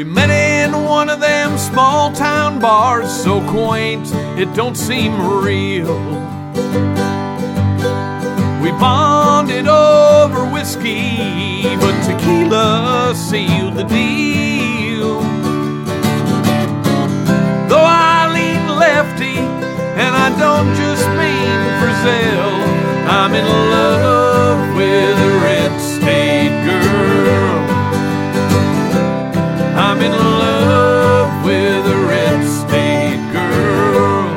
met in one of them small town bars, so quaint it don't seem real. We bonded over whiskey, but tequila sealed the deal. Though I lean lefty, and I don't just mean Brazil, I'm in love with a red state girl. I'm in love with a red state girl.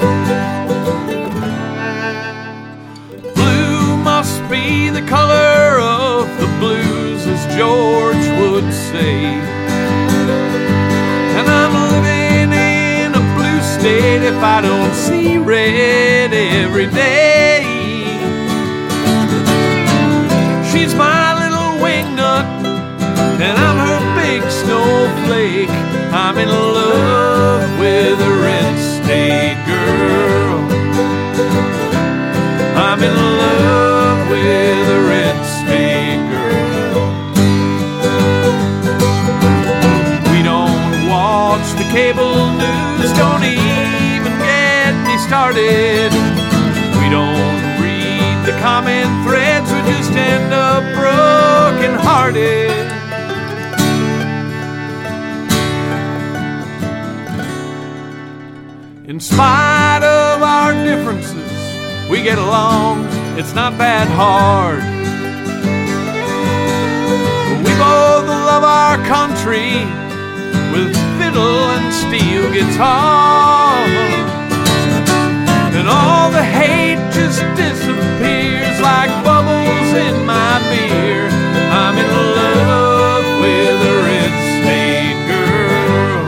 Blue must be the color of the blues, as George would say. And I'm living in a blue state if I don't see red every day. She's my little wingnut, and I'm her big snowflake. I'm in love with a red state girl. I'm in love with a red state girl. We don't watch the cable news, don't even get me started. We don't read the comment threads, we just end up broken hearted. In spite of our differences, we get along, it's not that hard. We both love our country with fiddle and steel guitar. And all the hate just disappears like bubbles in my beer. I'm in love with a red state girl.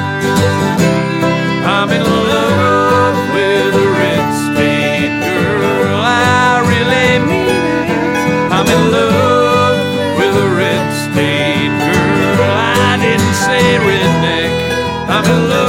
I'm in love with a red state girl. I really mean it. I'm in love with a red state girl. I didn't say redneck. I'm in love.